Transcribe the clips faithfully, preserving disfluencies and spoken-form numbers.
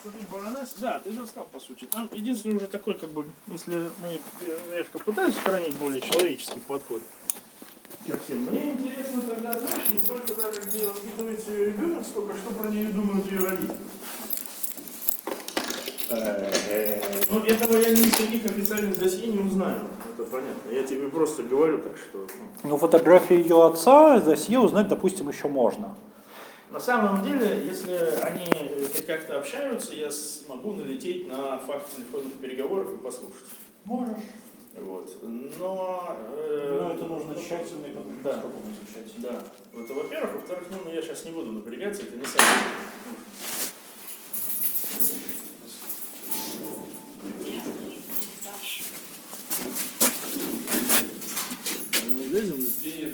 Смотри, баронесс, да, ты же сказал, по сути. Там единственный уже такой, как бы, если мы немножко пытались сохранить более человеческий подход ко всем. Мне интересно тогда, знаешь, не столько даже, где воспитывается ее ребенок, сколько что про нее думают ее родители. Ну, этого я ни из каких официальных досье не узнаю, это понятно. Я тебе просто говорю, так что... Ну, фотографии ее отца, досье узнать, допустим, еще можно. На самом деле, если они как-то общаются, я смогу налететь на факт телефонных переговоров и послушать. Можешь. Вот. Но... Э, Но это нужно тщательно и потом да. изучать. Да. Вот, во-первых. Во-вторых, ну, я сейчас не буду напрягаться, это не самое. Мы лезем и...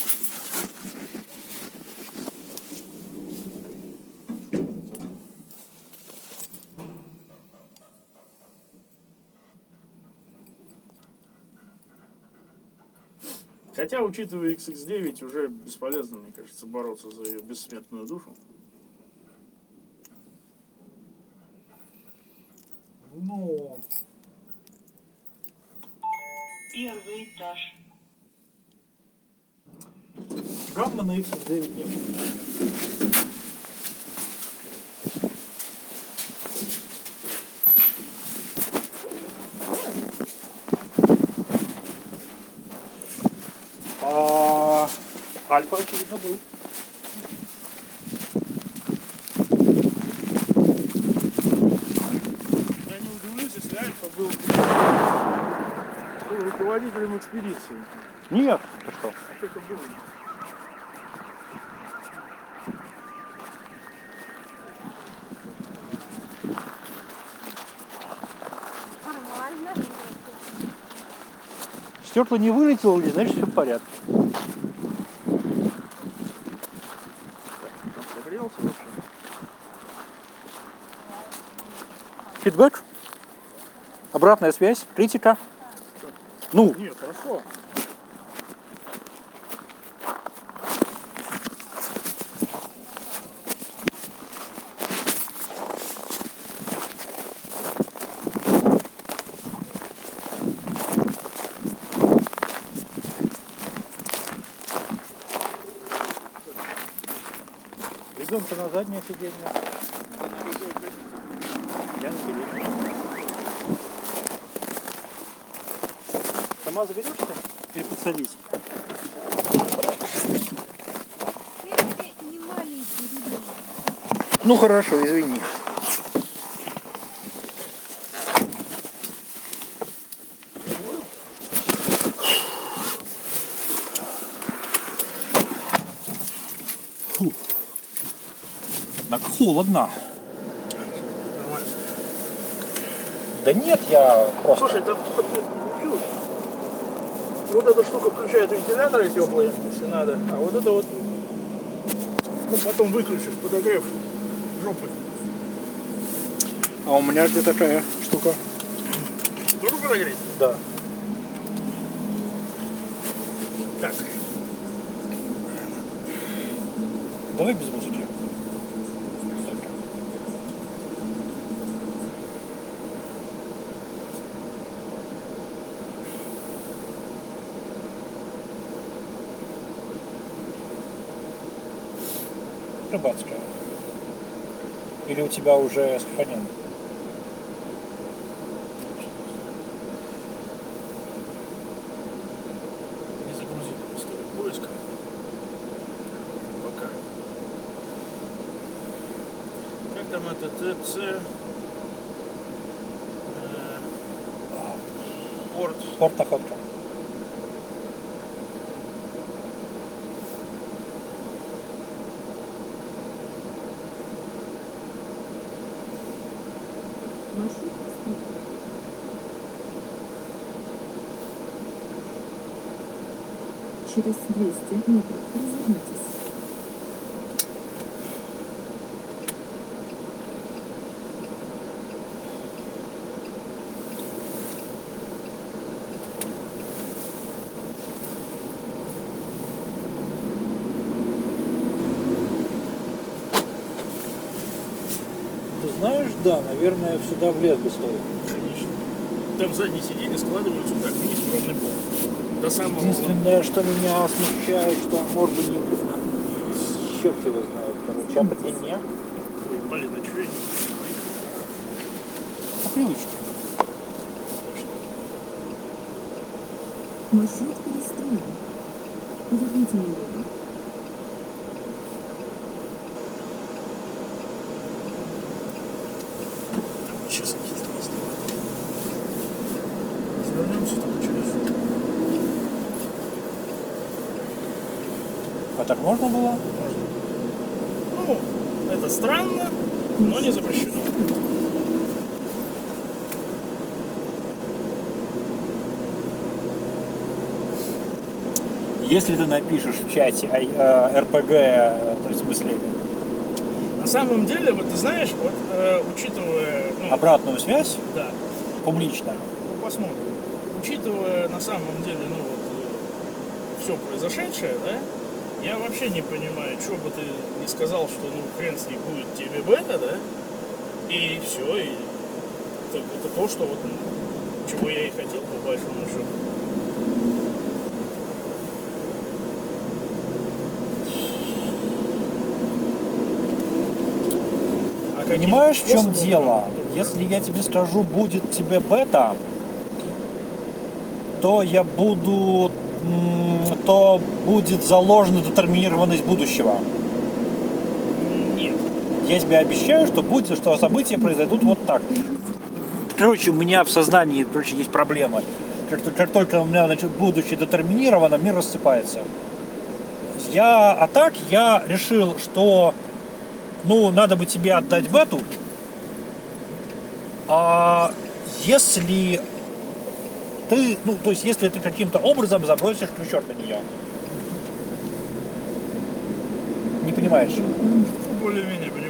Хотя, учитывая икс икс девять, уже бесполезно, мне кажется, бороться за ее бессмертную душу. Ну... Первый этаж. Гамма на икс икс девять нет. А Альфа, очевидно, был. Я не удивлюсь, если Альфа был, был руководителем экспедиции. Нет, ты что? А что это было? Нормально. Стекла не вылетело, значит, все в порядке. Загрелся вообще? Фидбэк? Обратная связь? Критика? Ну, Нет, хорошо. ребенка на заднее сиденье. Я на переднее. Сама заберешься? Или подсадись? Ты не маленький ребенок. Ну хорошо, извини. Фу. Так холодно. Да нет, я просто... Слушай, там вот эта штука включает вентиляторы теплые, если надо, а вот это вот, ну, потом выключишь подогрев жопы. А у меня где такая штука? Тоже подогреть? Да. Так. Давай без музыки. Рыбацкая. Или у тебя уже сохранен? Не загрузил историю поиска. Пока. Как там это ТЦ? Э, Порт. Порт Находка. Через двести метров развернитесь. Ты знаешь, знаешь, да, наверное, сюда влез бы стоит. Конечно. Там задние сиденья складываются так, вниз в ровный пол. До самого... Единственное, что меня смущает, что он может быть не... Черт его знает, короче, а по длине? Блин, а чё я не... По привычке. Маршрут перестроен. Поверните налево. Сейчас какие-то развернемся только через... А так можно было? Ну, это странно, но не запрещено. Если ты напишешь в чате а, эр пэ гэ, то есть в смысле На самом деле, вот ты знаешь, вот э, учитывая... Ну, обратную связь, да, публично, ну, посмотрим. Учитывая на самом деле, ну вот, все произошедшее, да, я вообще не понимаю, что бы ты не сказал, что ну хрен с ней будет тебе бета, да, и все, и это, это то, что вот, ну, чего я и хотел, по большому счету. А каким понимаешь, в чем способом, дело? ну, Если я тебе скажу, будет тебе бета, то я буду, м, то будет заложена детерминированность будущего. Нет. Я тебе обещаю, что будет, что события произойдут вот так. Короче, у меня в сознании, короче, есть проблема. Как, как только у меня, значит, будущее детерминировано, мир рассыпается. Я, а так я решил, что, ну, надо бы тебе отдать бету. А если ты, ну, то есть, если ты каким-то образом забросишь ключок на нее. Не понимаешь? Более-менее понимаю.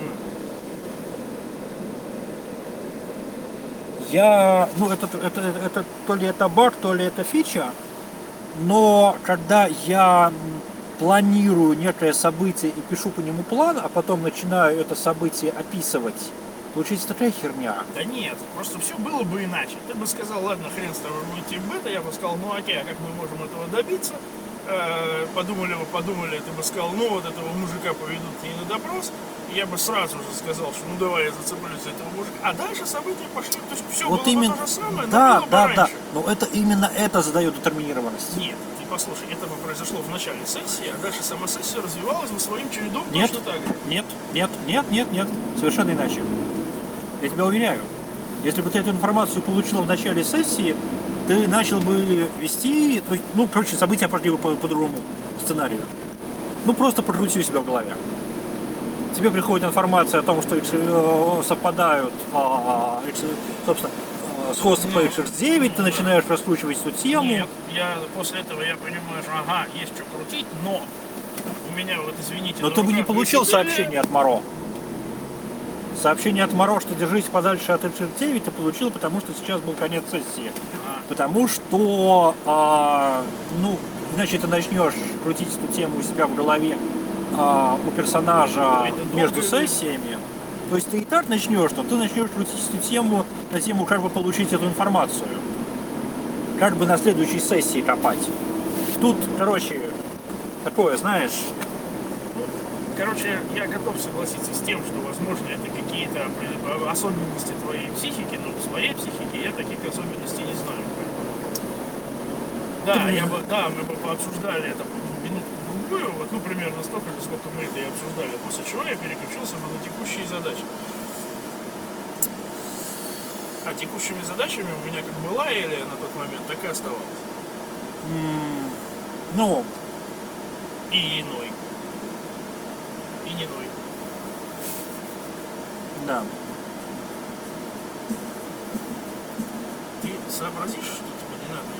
Я, ну, это, это, это то ли это баг, то ли это фича, но когда я планирую некое событие и пишу по нему план, а потом начинаю это событие описывать, получается такая херня. Да нет, просто все было бы иначе. Ты бы сказал, ладно, хрен с тобой, будет тим бета, я бы сказал, ну окей, а как мы можем этого добиться? Э, подумали бы, подумали, ты бы сказал, ну вот этого мужика поведут к ней на допрос, и я бы сразу же сказал, что ну давай я зацеплюсь за этого мужика. А дальше события пошли, то есть все Вот было именно, бы то же самое, да, но было да, бы да, раньше. но это именно это задает детерминированность. Нет, ты послушай, это бы произошло в начале сессии, а дальше сама сессия развивалась бы своим чередом Нет, точно так же. нет, нет, нет, нет, нет, совершенно иначе. Я тебя уверяю. Если бы ты эту информацию получил в начале сессии, ты начал бы вести, то есть, ну, короче, события пошли бы по, по другому сценарию. Ну, просто прокрути у себя в голове. Тебе приходит информация о том, что X, э, совпадают, а, X, собственно, э, сходство по икс икс девять, ты начинаешь раскручивать эту тему. Нет, я после этого я понимаю, что ага, есть что крутить, но у меня вот, извините, Но на ты бы не руках получил высидели. сообщение от Моро. Сообщение от Моро, что держись подальше от икс икс девять, ты получил, потому что сейчас был конец сессии. А. Потому что, а, ну, иначе ты начнешь крутить эту тему у себя в голове а, у персонажа Это между долго. сессиями. То есть ты и так начнешь, но ты начнешь крутить эту тему на тему, как бы получить эту информацию. Как бы на следующей сессии копать. Тут, короче, такое, знаешь, Короче, я готов согласиться с тем, что, возможно, это какие-то особенности твоей психики, но в своей психике я таких особенностей не знаю. Да, я бы, да, мы бы пообсуждали это минутку-другую, вот, ну, примерно столько же, сколько мы это и обсуждали, после чего я переключился бы на текущие задачи. А текущими задачами у меня как была Элия на тот момент, так и оставалась. м, ну, И иной. И не иной. да. Ты сообразишь, что тебе не надо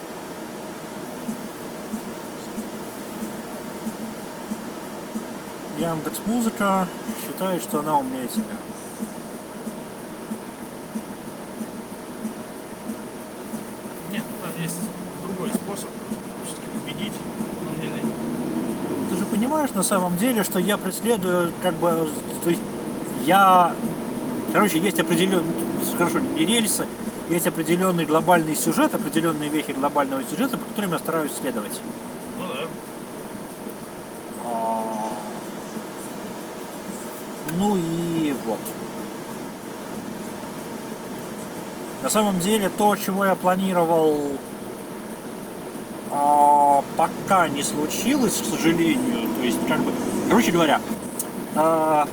ее? Яндекс.Музыка считает, что она умнее тебя. Нет, там есть другой способ все-таки убедить. Ну, не лень. Ты же понимаешь на самом деле, что я преследую, как бы, то есть я Короче, есть определенные, хорошо, не рельсы, есть определенный глобальный сюжет, определенные вехи глобального сюжета, по которым я стараюсь следовать. Ну да. А, Ну и вот. На самом деле, то, чего я планировал, а, пока не случилось, к сожалению. То есть, как бы, короче говоря, а,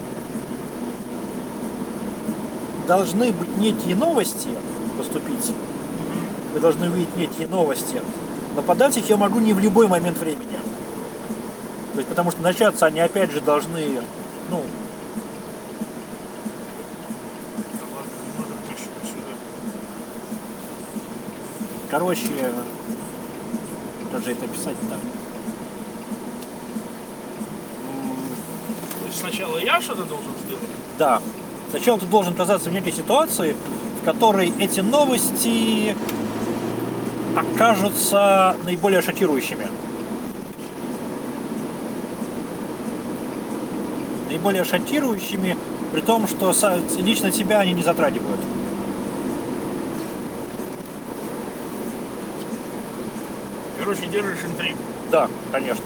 должны быть некие новости поступить. Вы должны увидеть некие новости. Но подать их я могу не в любой момент времени. То есть, потому что начаться они опять же должны, ну, Да ладно, не надо тащить сюда. короче, как же это писать-то? То есть сначала я что-то должен сделать? Да. Сначала ты должен оказаться в некой ситуации, в которой эти новости окажутся наиболее шокирующими. Наиболее шокирующими, при том, что са- лично тебя они не затрагивают. Короче, держишь интригу. Да, конечно.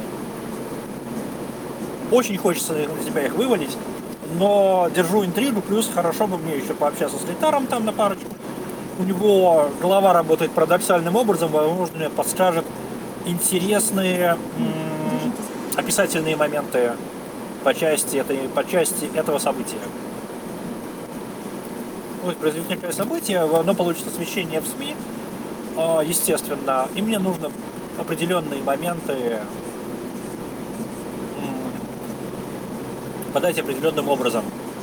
Очень хочется на себя их вывалить, но держу интригу, плюс хорошо бы мне еще пообщаться с Литаром там на парочку. У него голова работает парадоксальным образом, возможно, мне подскажет интересные м, описательные моменты по части, этой, по части этого события. Вот произойдет некое событие, оно получит освещение в СМИ, а, естественно, и мне нужно определенные моменты м, подать определенным образом,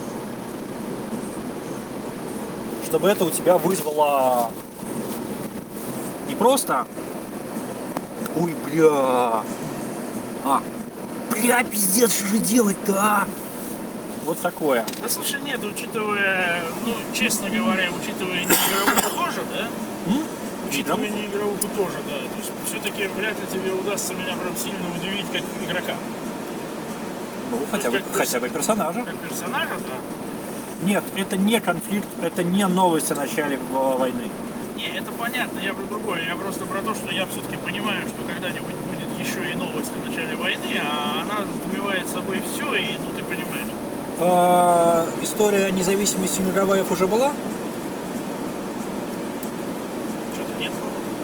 чтобы это у тебя вызвало не просто ой, бля, а бля, пиздец, что же делать-то, а? Вот такое. Да слушай, нет, учитывая, ну, честно говоря, учитывая неигровуху тоже, да? М? Учитывая неигровуху тоже, да. То есть все-таки вряд ли тебе удастся меня прям сильно удивить как игрока. Ну, хотя бы, как хотя бы персонажа. Как персонажа, да. Нет, это не конфликт, это не новость о начале в- войны. Не, это понятно, я про другое. Я просто про то, что я все-таки понимаю, что когда-нибудь будет еще и новость о начале войны, а она затмевает собой все, и ну ты понимаешь. А, история независимости Мегаваев уже была? Что-то нет.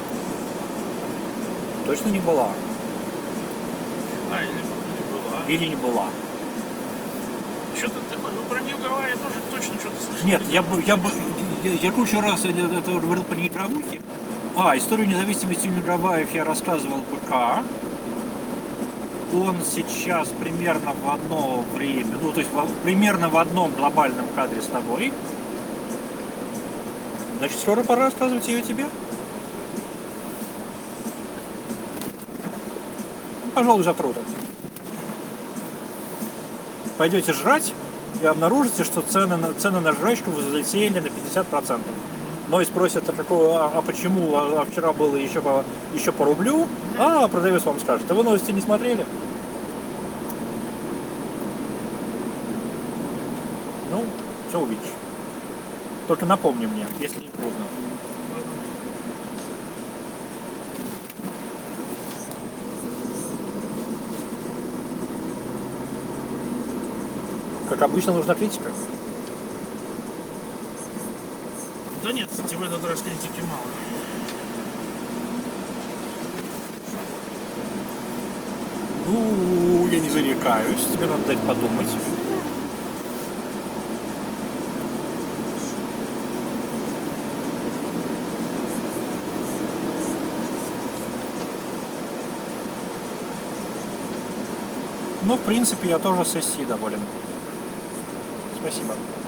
Точно не была. А, или, или была. Или не была. Что-то такое, ну про Нью-Гавайи я тоже точно что-то слышал. Нет, я бы, я бы, я, я кучу раз это, это говорил про неигровухи. А, историю независимости Мегаваев я рассказывал ПК. Он сейчас примерно в одно время, ну то есть во- примерно в одном глобальном кадре с тобой. Значит, скоро пора рассказывать ее тебе. Ну, пожалуй, завтра утром. Пойдете жрать и обнаружите, что цены на, цены на жрачку взлетели на пятьдесят процентов. Но и спросят, а, какого, а, а почему, а, а вчера было еще по, еще по рублю, а продавец вам скажет, а вы новости не смотрели? Ну, все увидишь. Только напомни мне, если не трудно. Как обычно, нужна критика. Да нет, кстати, в этот раз критики мало. Ну, я не зарекаюсь, тебе надо дать подумать. Ну, в принципе, я тоже сессией доволен. Спасибо.